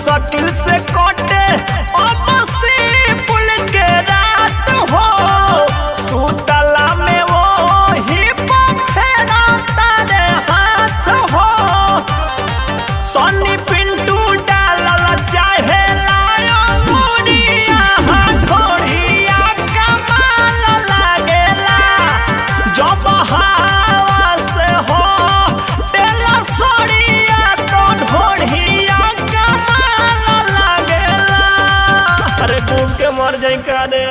मुश्किल से कटे अब पुल के रात हो सुतला में वो ही फेरा तारे हाथ हो सनी पिंटू डालल चाहे लायो मुड़िया हथोड़िया कमाल लागेला जब हवा से हो तेला सोड़िया तो ढोड़िया कमाल लागेला। अरे डूब के मर जाए का रे।